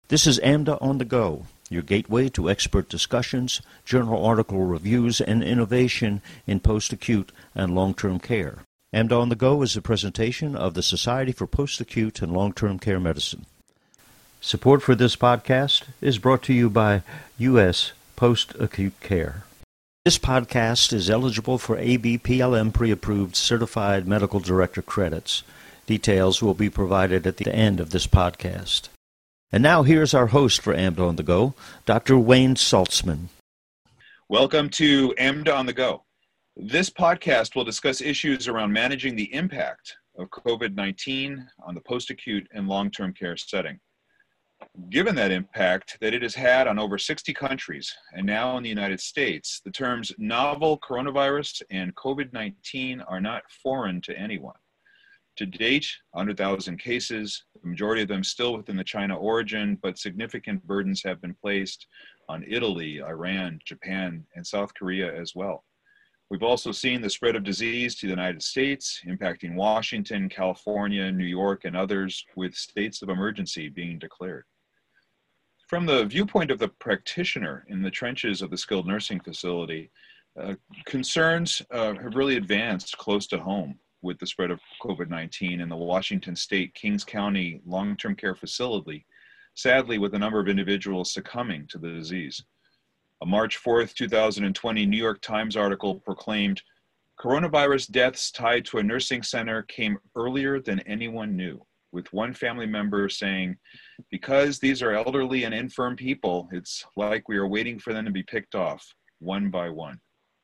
This is AMDA on the Go, your gateway to expert discussions, journal article reviews, and innovation in post-acute and long-term care. AMDA on the Go is a presentation of the Society for Post-Acute and Long-Term Care Medicine. Support for this podcast is brought to you by U.S. Post-Acute Care. This podcast is eligible for ABPLM pre-approved Certified Medical Director credits. Details will be provided at the end of this podcast. And now here's our host for AMDA on the Go, Dr. Wayne Saltzman. Welcome to AMDA on the Go. This podcast will discuss issues around managing the impact of COVID-19 on the post-acute and long-term care setting. Given that impact that it has had on over 60 countries and now in the United States, the terms novel coronavirus and COVID-19 are not foreign to anyone. To date, 100,000 cases, the majority of them still within the China origin, but significant burdens have been placed on Italy, Iran, Japan, and South Korea as well. We've also seen the spread of disease to the United States, impacting Washington, California, New York, and others, with states of emergency being declared. From the viewpoint of the practitioner in the trenches of the skilled nursing facility, concerns have really advanced close to home with the spread of COVID-19 in the Washington State Kings County long-term care facility, sadly with a number of individuals succumbing to the disease. A March 4th, 2020 New York Times article proclaimed, "Coronavirus deaths tied to a nursing center came earlier than anyone knew," with one family member saying, "Because these are elderly and infirm people, it's like we are waiting for them to be picked off one by one."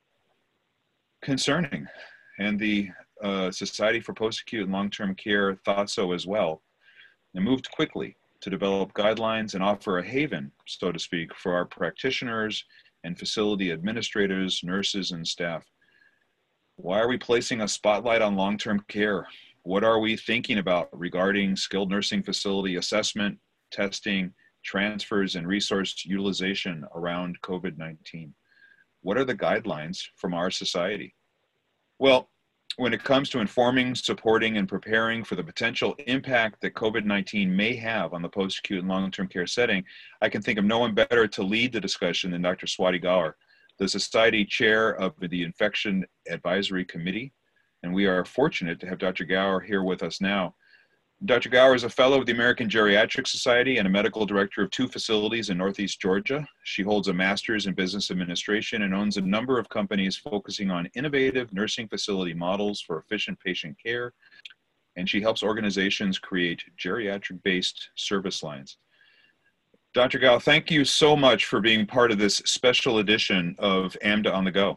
Concerning, and the Society for Post-Acute and Long-Term Care thought so as well, and moved quickly to develop guidelines and offer a haven, so to speak, for our practitioners and facility administrators, nurses, and staff. Why are we placing a spotlight on long-term care? What are we thinking about regarding skilled nursing facility assessment, testing, transfers, and resource utilization around COVID-19? What are the guidelines from our society? Well, when it comes to informing, supporting, and preparing for the potential impact that COVID-19 may have on the post-acute and long-term care setting, I can think of no one better to lead the discussion than Dr. Swati Gaur, the Society Chair of the Infection Advisory Committee. And we are fortunate to have Dr. Gaur here with us now. Dr. Gaur is a fellow of the American Geriatric Society and a medical director of 2 facilities in Northeast Georgia. She holds a master's in business administration and owns a number of companies focusing on innovative nursing facility models for efficient patient care. And she helps organizations create geriatric-based service lines. Dr. Gaur, thank you so much for being part of this special edition of AMDA on the Go.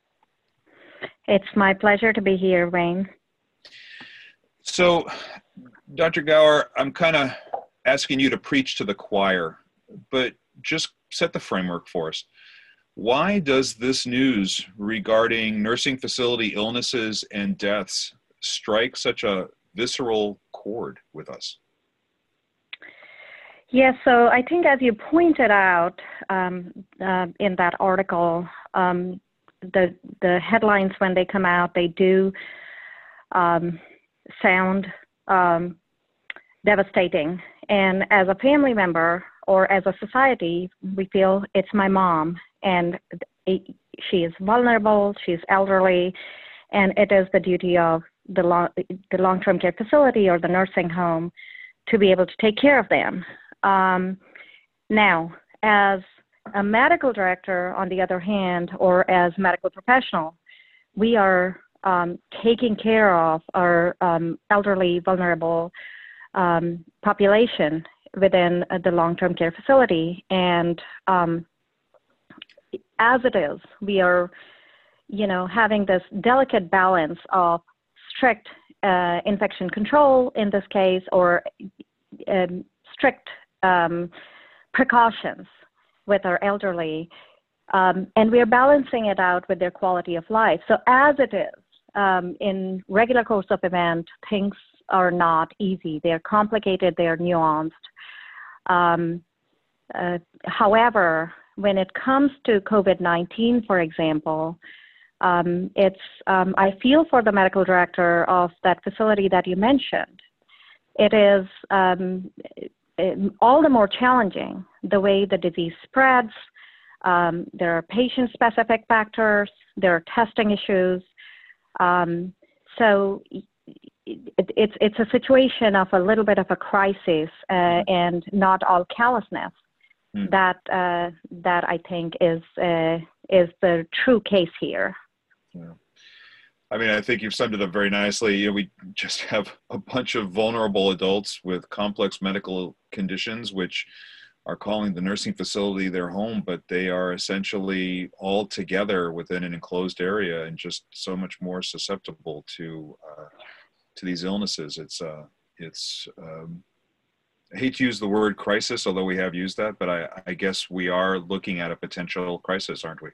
It's my pleasure to be here, Wayne. So, Dr. Gaur, I'm kind of asking you to preach to the choir, but just set the framework for us. Why does this news regarding nursing facility illnesses and deaths strike such a visceral chord with us? Yes, so I think as you pointed out in that article, the headlines when they come out, they do sound devastating. And as a family member or as a society, we feel it's my mom and she is vulnerable, she's elderly, and it is the duty of the long-term care facility or the nursing home to be able to take care of them. Now, as a medical director, on the other hand, or as medical professional, we are taking care of our elderly, vulnerable population within the long-term care facility. And as it is, we are, having this delicate balance of strict infection control in this case, or strict precautions with our elderly. And we're balancing it out with their quality of life. So as it is, in regular course of event, things are not easy. They're complicated, they're nuanced. However, when it comes to COVID-19, for example, I feel for the medical director of that facility that you mentioned. It is all the more challenging the way the disease spreads. There are patient-specific factors. There are testing issues. So it's a situation of a little bit of a crisis and not all callousness. That I think is the true case here. Yeah. I mean, I think you've summed it up very nicely. You know, we just have a bunch of vulnerable adults with complex medical conditions, which are calling the nursing facility their home, but they are essentially all together within an enclosed area and just so much more susceptible to these illnesses. I hate to use the word crisis, although we have used that, but I guess we are looking at a potential crisis, aren't we?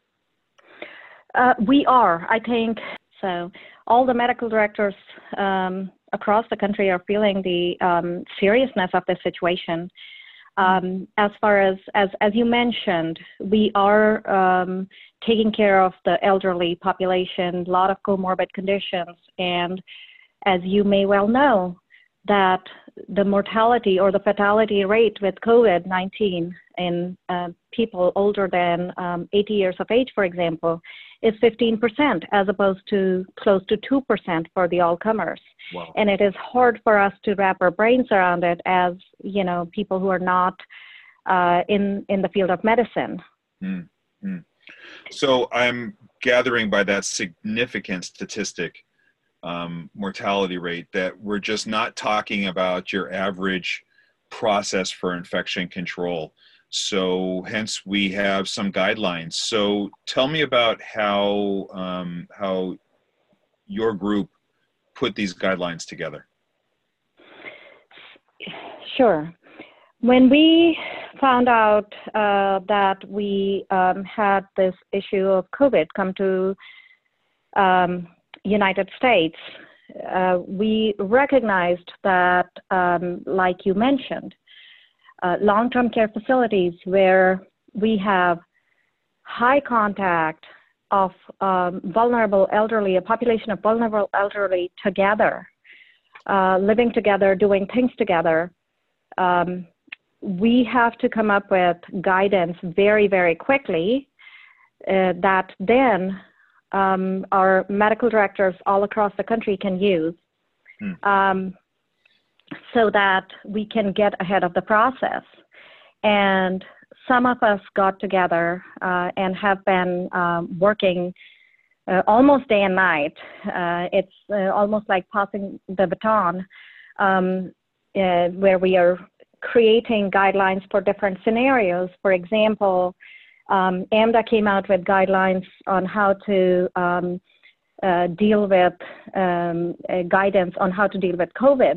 We are, I think. So all the medical directors across the country are feeling the seriousness of the situation. As far as you mentioned, we are taking care of the elderly population, a lot of comorbid conditions, and as you may well know, that the mortality or the fatality rate with COVID-19 in people older than 80 years of age, for example, is 15%, as opposed to close to 2% for the all-comers. Wow. And it is hard for us to wrap our brains around it as, you know, people who are not in the field of medicine. Mm-hmm. So I'm gathering by that significant statistic, mortality rate, that we're just not talking about your average process for infection control. So hence we have some guidelines. So tell me about how your group put these guidelines together. Sure. When we found out that we had this issue of COVID come to United States, we recognized that, like you mentioned, long-term care facilities where we have high contact of vulnerable elderly, a population of vulnerable elderly together, living together, doing things together, we have to come up with guidance very, very quickly that then our medical directors all across the country can use so that we can get ahead of the process. And some of us got together and have been working almost day and night. It's almost like passing the baton, where we are creating guidelines for different scenarios. For example, AMDA came out with guidelines on how to deal with guidance on how to deal with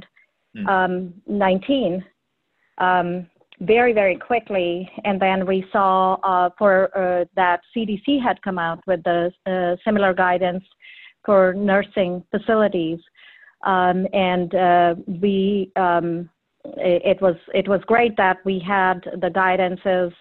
COVID-19 very, very quickly. And then we saw that CDC had come out with the similar guidance for nursing facilities. It was great that we had the guidances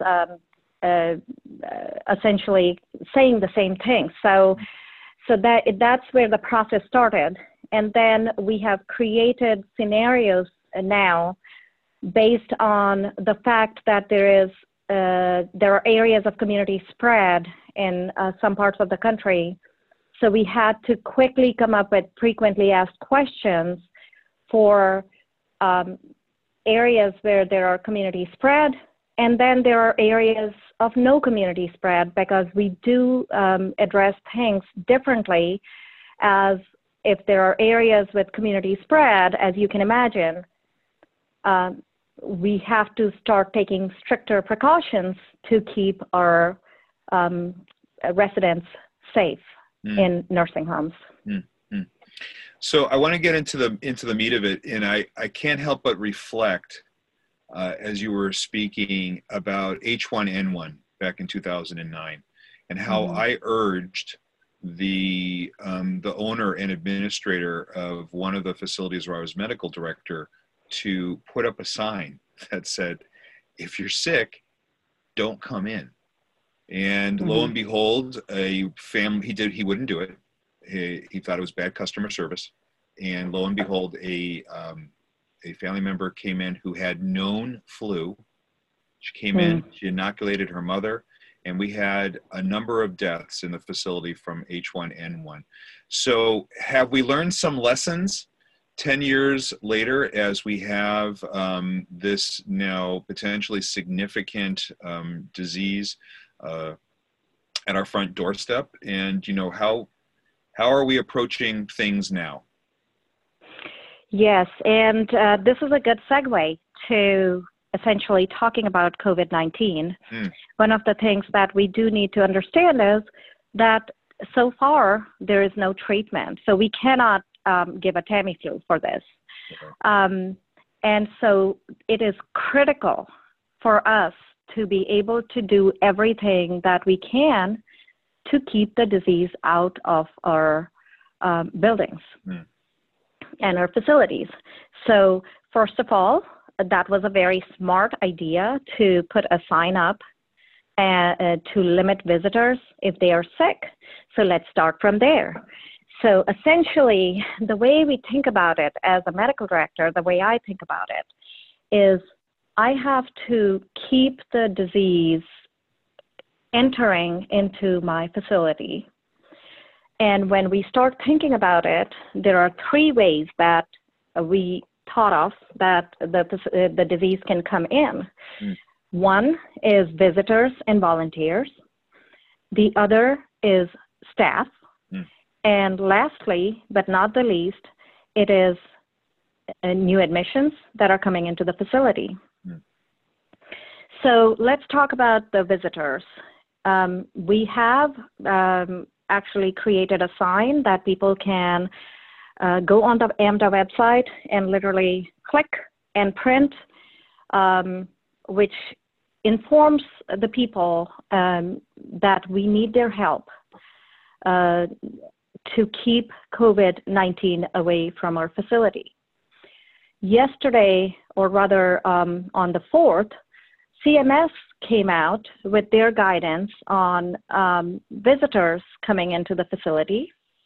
essentially saying the same thing. So that's where the process started. And then we have created scenarios now based on the fact that there are areas of community spread in some parts of the country. So we had to quickly come up with frequently asked questions for areas where there are community spread, and then there are areas of no community spread, because we do address things differently. As if there are areas with community spread, as you can imagine, we have to start taking stricter precautions to keep our residents safe in nursing homes. So I want to get into the meat of it, and I can't help but reflect as you were speaking about H1N1 back in 2009, and how I urged the owner and administrator of one of the facilities where I was medical director to put up a sign that said, "If you're sick, don't come in." And lo and behold, a family, he wouldn't do it. He thought it was bad customer service. And lo and behold, a a family member came in who had known flu. She came in, she inoculated her mother, and we had a number of deaths in the facility from H1N1. So have we learned some lessons 10 years later as we have this now potentially significant disease at our front doorstep? And, you know, how are we approaching things now? Yes, and this is a good segue to essentially talking about COVID-19. One of the things that we do need to understand is that so far there is no treatment. So we cannot give a Tamiflu for this. And so it is critical for us to be able to do everything that we can to keep the disease out of our buildings and our facilities. So first of all, that was a very smart idea to put a sign up to limit visitors if they are sick. So let's start from there. So essentially, the way we think about it as a medical director, the way I think about it is I have to keep the disease entering into my facility. And when we start thinking about it, there are three ways that we thought of that the disease can come in. One is visitors and volunteers. The other is staff. And lastly, but not the least, it is new admissions that are coming into the facility. So let's talk about the visitors. We have actually created a sign that people can go on the AMDA website and literally click and print, which informs the people that we need their help to keep COVID-19 away from our facility. Yesterday, or rather on the 4th, CMS came out with their guidance on visitors coming into the facility.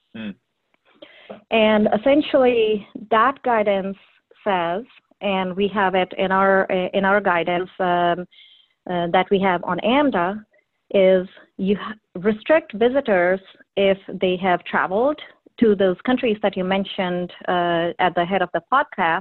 And essentially, that guidance says, and we have it in our guidance that we have on AMDA, is you restrict visitors if they have traveled to those countries that you mentioned at the head of the podcast,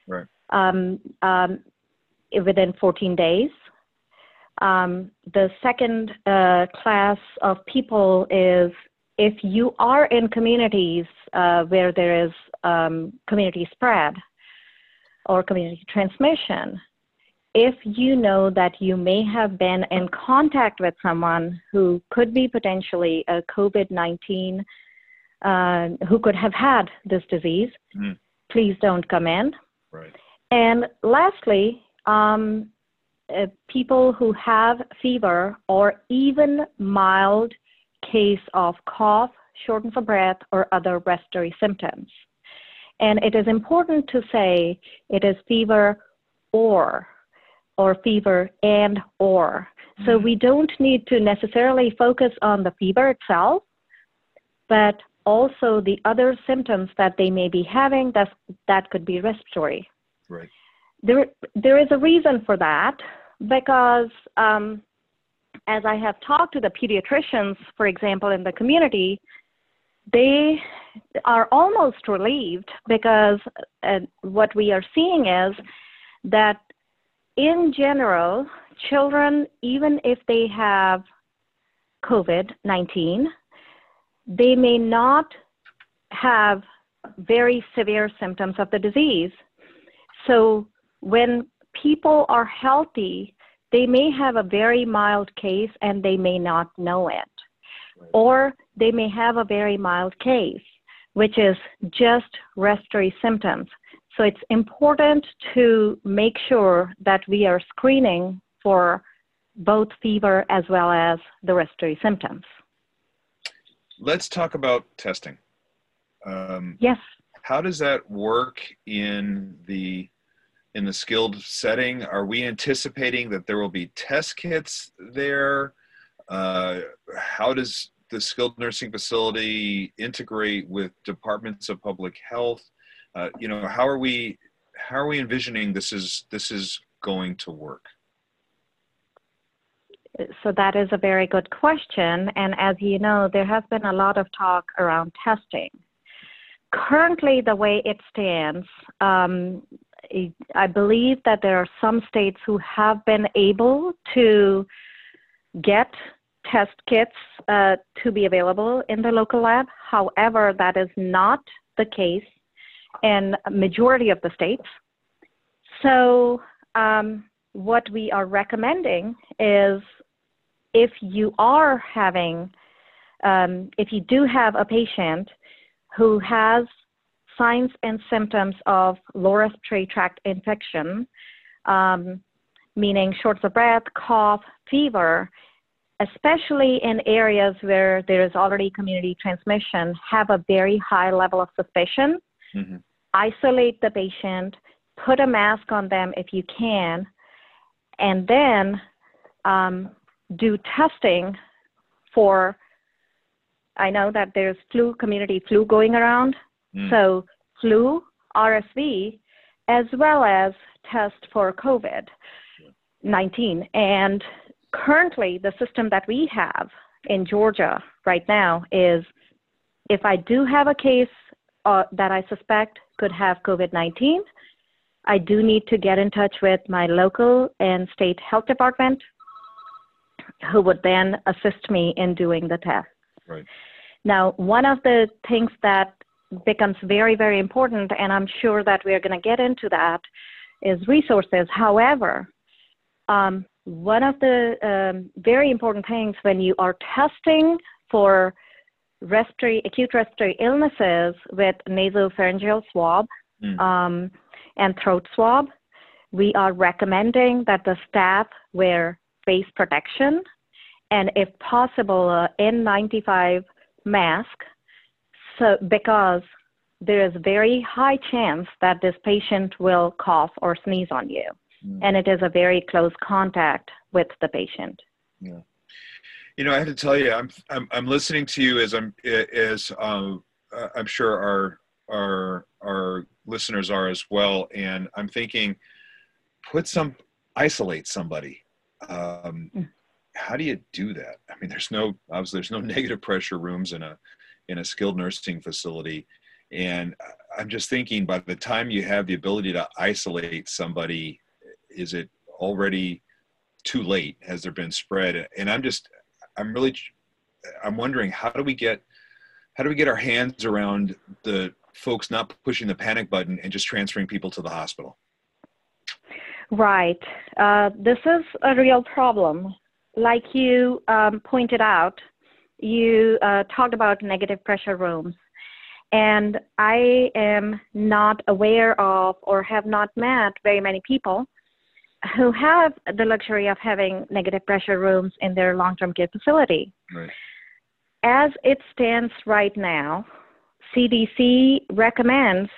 within 14 days. The second class of people is if you are in communities where there is community spread or community transmission, if you know that you may have been in contact with someone who could be potentially a COVID-19, who could have had this disease, please don't come in. And lastly, people who have fever or even mild case of cough, shortness of breath, or other respiratory symptoms. And it is important to say it is fever or fever and or. So we don't need to necessarily focus on the fever itself, but also the other symptoms that they may be having that could be respiratory. There is a reason for that, because as I have talked to the pediatricians, for example, in the community, they are almost relieved, because what we are seeing is that in general, children, even if they have COVID-19, they may not have very severe symptoms of the disease. So when people are healthy, they may have a very mild case and they may not know it. Or they may have a very mild case, which is just respiratory symptoms. So it's important to make sure that we are screening for both fever as well as the respiratory symptoms. Let's talk about testing. Yes. How does that work in the skilled setting? Are we anticipating that there will be test kits there? How does the skilled nursing facility integrate with departments of public health? How are we how are we envisioning this is going to work? So that is a very good question. And as you know, there has been a lot of talk around testing. Currently, the way it stands, I believe that there are some states who have been able to get test kits to be available in the local lab. However, that is not the case in a majority of the states. So what we are recommending is if you are having, if you do have a patient who has signs and symptoms of lower respiratory tract infection, meaning shortness of breath, cough, fever, especially in areas where there is already community transmission, have a very high level of suspicion, isolate the patient, put a mask on them if you can, and then do testing for, I know that there's community flu going around, so flu, RSV, as well as test for COVID-19. And currently, the system that we have in Georgia right now is if I do have a case that I suspect could have COVID-19, I do need to get in touch with my local and state health department, who would then assist me in doing the test. Right. Now, one of the things that becomes very, very important, and I'm sure that we're going to get into that, is resources. However, one of the very important things when you are testing for acute respiratory illnesses with nasopharyngeal swab and throat swab, we are recommending that the staff wear face protection and, if possible, a N95 mask, so because there is very high chance that this patient will cough or sneeze on you, and it is a very close contact with the patient. Yeah, you know, I have to tell you, I'm listening to you as I'm sure our listeners are as well, and I'm thinking, isolate somebody. How do you do that? I mean, there's no negative pressure rooms in a skilled nursing facility. And I'm just thinking, by the time you have the ability to isolate somebody, is it already too late? Has there been spread? And I'm wondering, how do we get our hands around the folks not pushing the panic button and just transferring people to the hospital? Right. This is a real problem. Like you pointed out, you talked about negative pressure rooms. And I am not aware of or have not met very many people who have the luxury of having negative pressure rooms in their long-term care facility. Right. As it stands right now, CDC recommends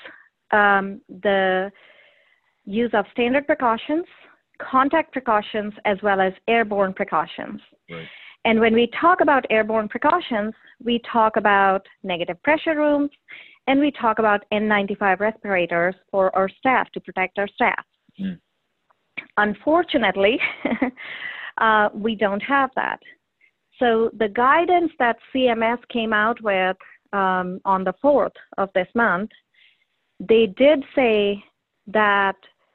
the use of standard precautions, contact precautions, as well as airborne precautions. Right. And when we talk about airborne precautions, we talk about negative pressure rooms, and we talk about N95 respirators for our staff, to protect our staff. Unfortunately, we don't have that. So the guidance that CMS came out with on the 4th of this month, they did say that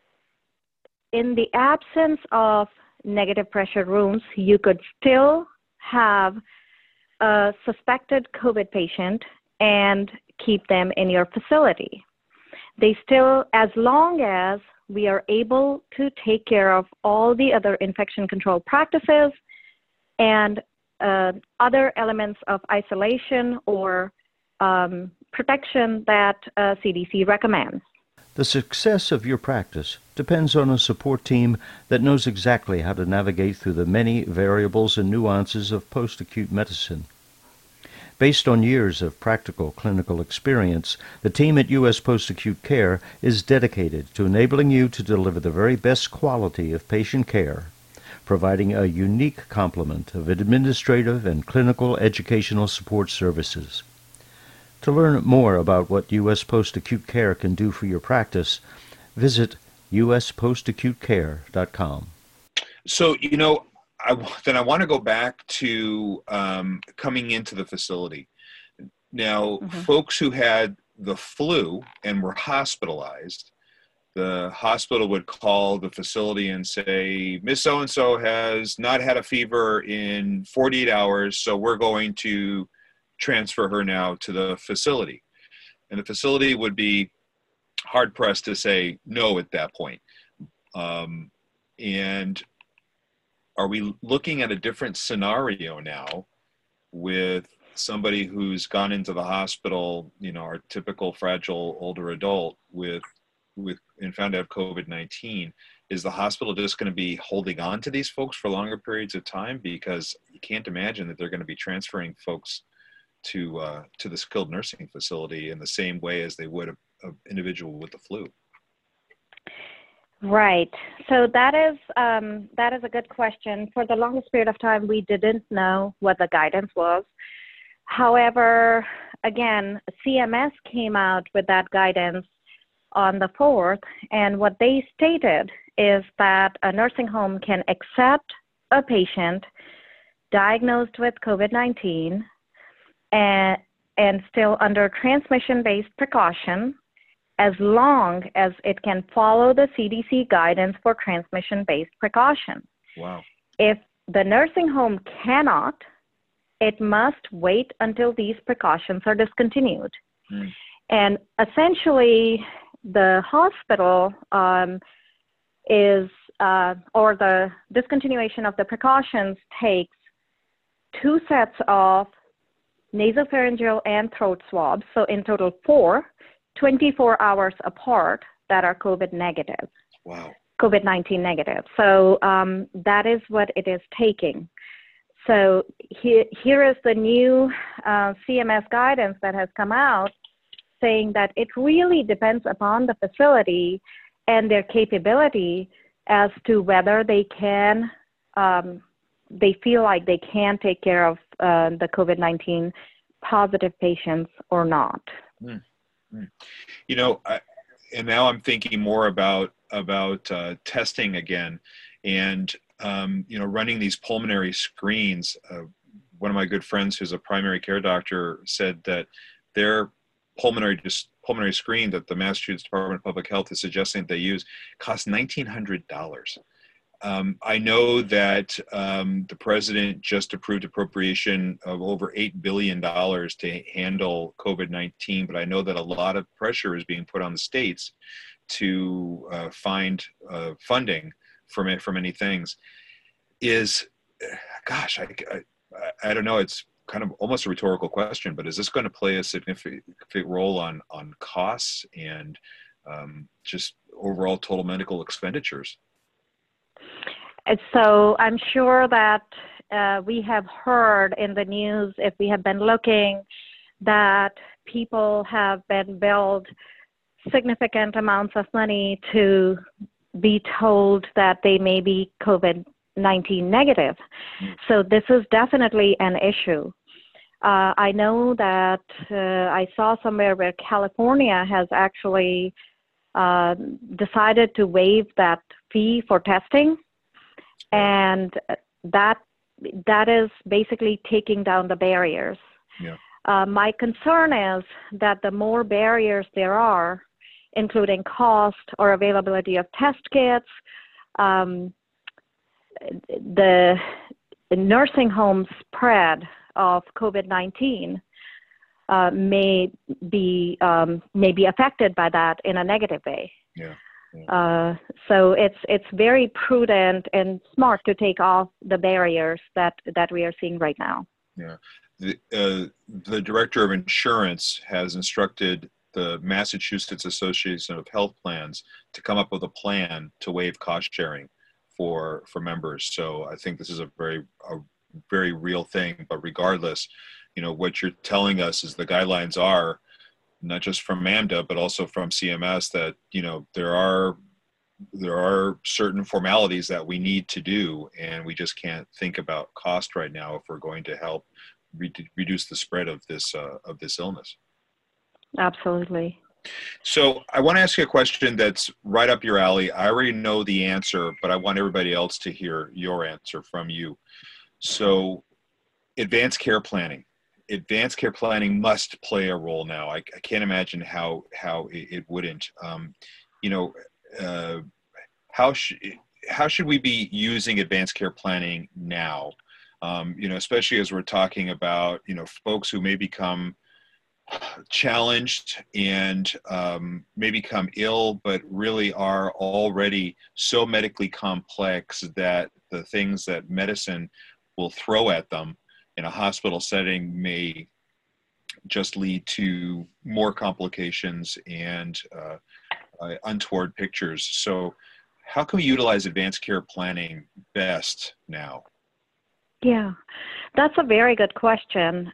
in the absence of negative pressure rooms, you could still have a suspected COVID patient and keep them in your facility. They still, as long as we are able to take care of all the other infection control practices and other elements of isolation or protection that CDC recommends. The success of your practice depends on a support team that knows exactly how to navigate through the many variables and nuances of post-acute medicine. Based on years of practical clinical experience, the team at U.S. Post-Acute Care is dedicated to enabling you to deliver the very best quality of patient care, providing a unique complement of administrative and clinical educational support services. To learn more about what U.S. Post-Acute Care can do for your practice, Visit uspostacutecare.com. So, then I want to go back to coming into the facility. Now, folks who had the flu and were hospitalized, the hospital would call the facility and say, Miss So-and-so has not had a fever in 48 hours, so we're going to transfer her now to the facility. And the facility would be hard-pressed to say no at that point. And are we looking at a different scenario now with somebody who's gone into the hospital, our typical fragile older adult and found to have COVID-19? Is the hospital just going to be holding on to these folks for longer periods of time? Because you can't imagine that they're going to be transferring folks to the skilled nursing facility in the same way as they would an individual with the flu. Right. So that is a good question. For the longest period of time, we didn't know what the guidance was. However, again, CMS came out with that guidance on the 4th, and what they stated is that a nursing home can accept a patient diagnosed with COVID-19 and still under transmission-based precaution, as long as it can follow the CDC guidance for transmission-based precaution. Wow. If the nursing home cannot, it must wait until these precautions are discontinued. And essentially, the hospital or the discontinuation of the precautions takes 2 sets of nasopharyngeal and throat swabs, so in total 4, 24 hours apart, that are COVID negative. Wow. COVID-19 negative. So that is what it is taking. So here is the new CMS guidance that has come out, saying that it really depends upon the facility and their capability as to whether they can, they feel like they can take care of the COVID-19 positive patients or not. And now I'm thinking more about testing again, and running these pulmonary screens. One of my good friends, who's a primary care doctor, said that their pulmonary screen that the Massachusetts Department of Public Health is suggesting that they use costs $1,900. I know that the president just approved appropriation of over $8 billion to handle COVID-19, but I know that a lot of pressure is being put on the states to find funding for many things. I don't know, it's kind of almost a rhetorical question, but is this going to play a significant role on costs and just overall total medical expenditures? So I'm sure that we have heard in the news, if we have been looking, that people have been billed significant amounts of money to be told that they may be COVID-19 negative. So this is definitely an issue. I know that I saw somewhere where California has actually decided to waive that fee for testing. And that is basically taking down the barriers. Yeah. My concern is that the more barriers there are, including cost or availability of test kits, the nursing home spread of COVID-19 may be affected by that in a negative way. Yeah. So it's very prudent and smart to take off the barriers that we are seeing right now. Yeah. The director of insurance has instructed the Massachusetts Association of Health Plans to come up with a plan to waive cost sharing for members. So I think this is a very real thing. But regardless, what you're telling us is the guidelines are, not just from AMDA, but also from CMS, that, there are certain formalities that we need to do, and we just can't think about cost right now if we're going to help reduce the spread of this illness. Absolutely. So I want to ask you a question that's right up your alley. I already know the answer, but I want everybody else to hear your answer from you. So advanced care planning. Advanced care planning must play a role now. I can't imagine how it wouldn't. You know, how should we be using advanced care planning now? You know, especially as we're talking about, you know, folks who may become challenged and may become ill, but really are already so medically complex that the things that medicine will throw at them in a hospital setting may just lead to more complications and untoward pictures. So how can we utilize advanced care planning best now? Yeah, that's a very good question.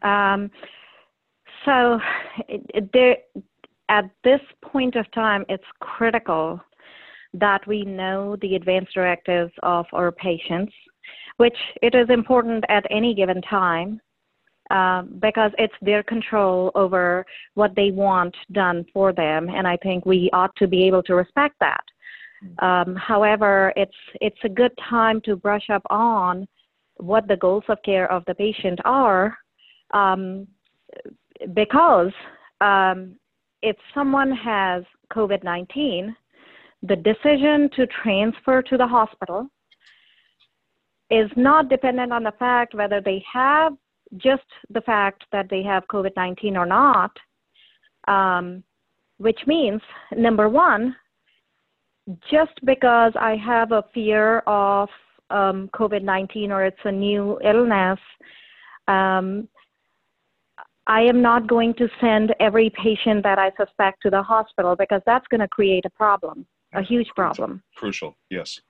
So at this point of time, it's critical that we know the advance directives of our patients, which it is important at any given time because it's their control over what they want done for them, and I think we ought to be able to respect that. However, it's a good time to brush up on what the goals of care of the patient are, because if someone has COVID-19, the decision to transfer to the hospital is not dependent on the fact whether they have just the fact that they have COVID-19 or not, which means, number one, just because I have a fear of COVID-19 or it's a new illness, I am not going to send every patient that I suspect to the hospital because that's going to create a problem, a huge problem. Crucial, yes.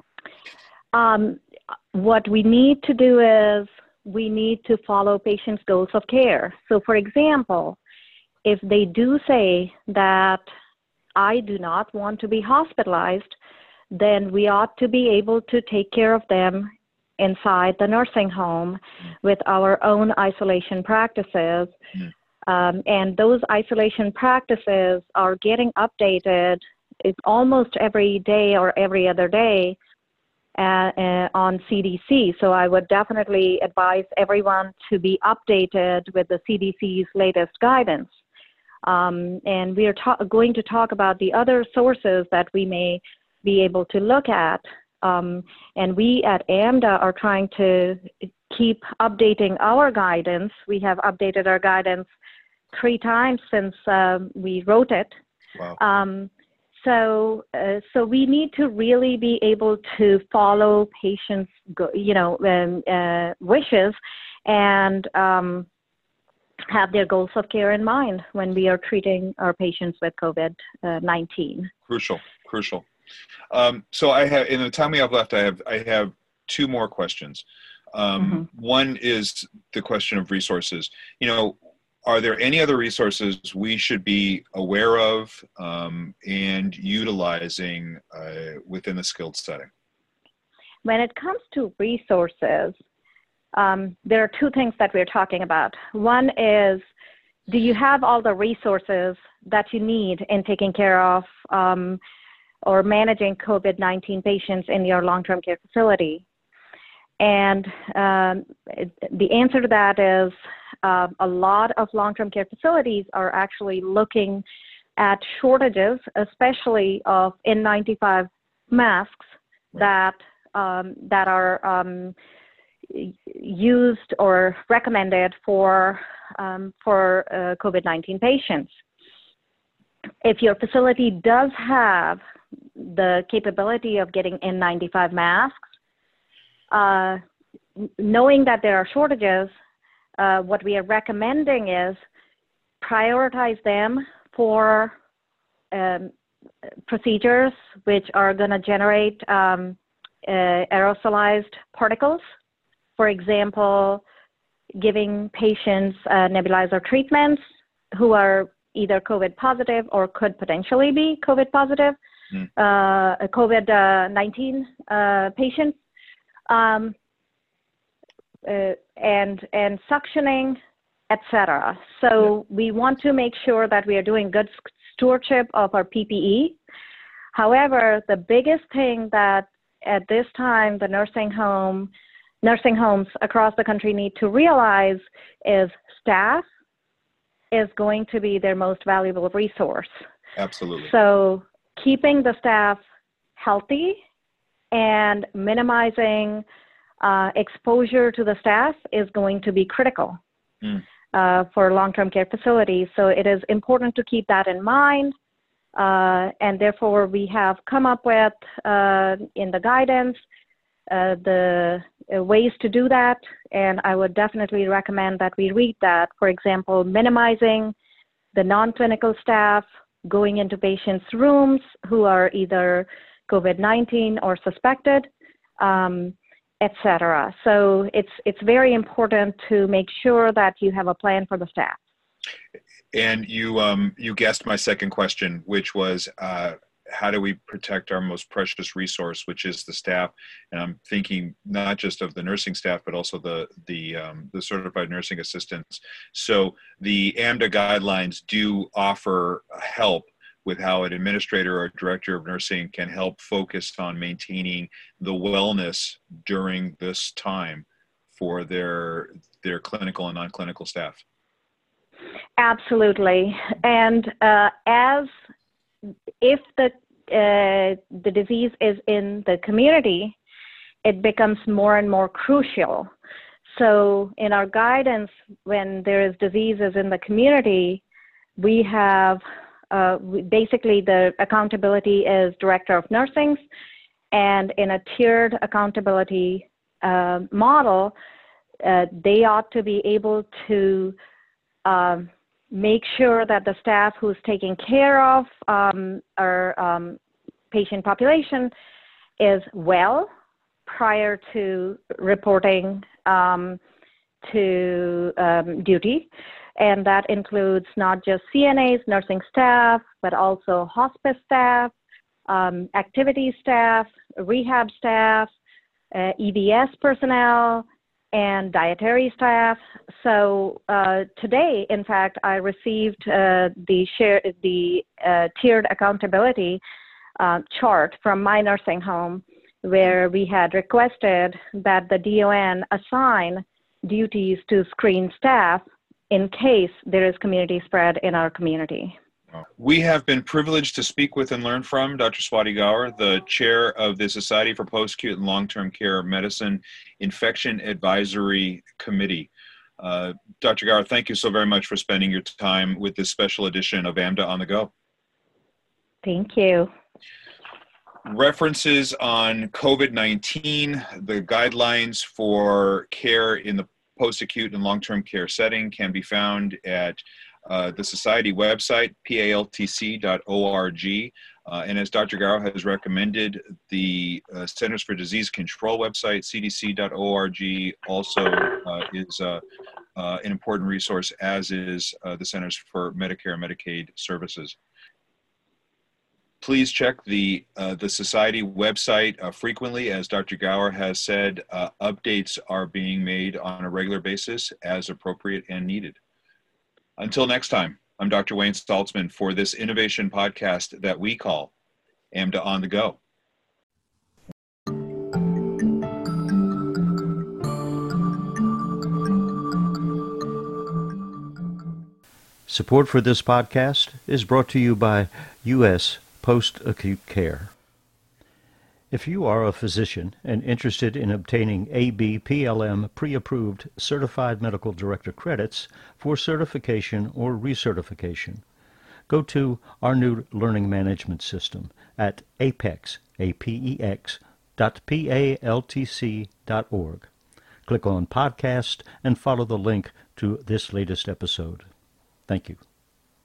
What we need to do is we need to follow patients' goals of care. So, for example, if they do say that I do not want to be hospitalized, then we ought to be able to take care of them inside the nursing home with our own isolation practices. And those isolation practices are getting updated almost every day or every other day on CDC. So I would definitely advise everyone to be updated with the CDC's latest guidance. And we are going to talk about the other sources that we may be able to look at. And we at AMDA are trying to keep updating our guidance. We have updated our guidance 3 times since we wrote it. Wow. So we need to really be able to follow patients' wishes and have their goals of care in mind when we are treating our patients with COVID-19. Crucial. So I have, in the time we have left, I have 2 more questions. One is the question of resources. You know, are there any other resources we should be aware of and utilizing within the skilled setting? When it comes to resources, there are 2 things that we're talking about. One is, do you have all the resources that you need in taking care of or managing COVID-19 patients in your long-term care facility? And the answer to that is a lot of long-term care facilities are actually looking at shortages, especially of N95 masks that are used or recommended for COVID-19 patients. If your facility does have the capability of getting N95 masks, knowing that there are shortages, what we are recommending is prioritize them for procedures which are going to generate aerosolized particles. For example, giving patients nebulizer treatments who are either COVID positive or could potentially be COVID positive, COVID-19 patients, and suctioning etc. So we want to make sure that we are doing good stewardship of our PPE. However, the biggest thing that at this time the nursing homes across the country need to realize is staff is going to be their most valuable resource. Absolutely. So keeping the staff healthy and minimizing exposure to the staff is going to be critical for long-term care facilities. So it is important to keep that in mind. And therefore, we have come up with, in the guidance, the ways to do that. And I would definitely recommend that we read that. For example, minimizing the non-clinical staff going into patients' rooms who are either COVID-19 or suspected, etc. So it's very important to make sure that you have a plan for the staff. And you guessed my second question, which was how do we protect our most precious resource, which is the staff? And I'm thinking not just of the nursing staff, but also the certified nursing assistants. So the AMDA guidelines do offer help with how an administrator or director of nursing can help focus on maintaining the wellness during this time for their clinical and non-clinical staff. Absolutely. And if the disease is in the community, it becomes more and more crucial. So in our guidance, when there is diseases in the community, we have basically the accountability is director of nursing, and in a tiered accountability model, they ought to be able to make sure that the staff who's taking care of our patient population is well prior to reporting to duty. And that includes not just CNAs, nursing staff, but also hospice staff, activity staff, rehab staff, EVS personnel, and dietary staff. So today, in fact, I received the tiered accountability chart from my nursing home, where we had requested that the DON assign duties to screen staff in case there is community spread in our community. We have been privileged to speak with and learn from Dr. Swati Gaur, the chair of the Society for Post-Acute and Long-Term Care Medicine Infection Advisory Committee. Dr. Gaur, thank you so very much for spending your time with this special edition of AMDA on the Go. Thank you. References on COVID-19, the guidelines for care in the post-acute and long-term care setting can be found at the Society website, paltc.org. And as Dr. Gaur has recommended, the Centers for Disease Control website, cdc.org, also is an important resource, as is the Centers for Medicare and Medicaid Services. Please check the Society website frequently. As Dr. Gaur has said, updates are being made on a regular basis as appropriate and needed. Until next time, I'm Dr. Wayne Saltzman for this innovation podcast that we call AMDA on the Go. Support for this podcast is brought to you by U.S. Post-Acute Care. If you are a physician and interested in obtaining ABPLM pre-approved Certified Medical Director credits for certification or recertification, go to our new learning management system at apex.paltc.org. Click on Podcast and follow the link to this latest episode. Thank you.